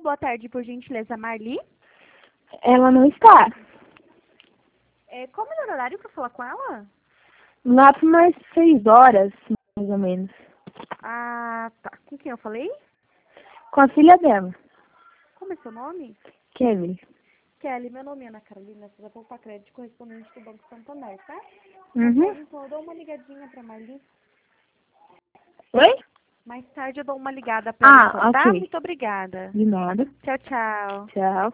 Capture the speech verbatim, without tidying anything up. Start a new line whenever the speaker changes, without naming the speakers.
boa tarde, por gentileza, Marli.
Ela não está.
É, qual o melhor horário para falar com ela?
Lá por mais seis horas, mais ou menos.
Ah, tá. Com quem eu falei?
Com a filha dela,
Como é seu nome?
Kevin.
Kelly, meu nome é Ana Carolina, sou da Poupa Crédito, correspondente do Banco Santander, tá?
Uhum.
Ok, então eu dou uma ligadinha pra Marli.
Oi?
Mais tarde eu dou uma ligada pra ela,
Ah,
então, tá?
ok.
Muito obrigada.
De nada.
Tchau, tchau.
Tchau.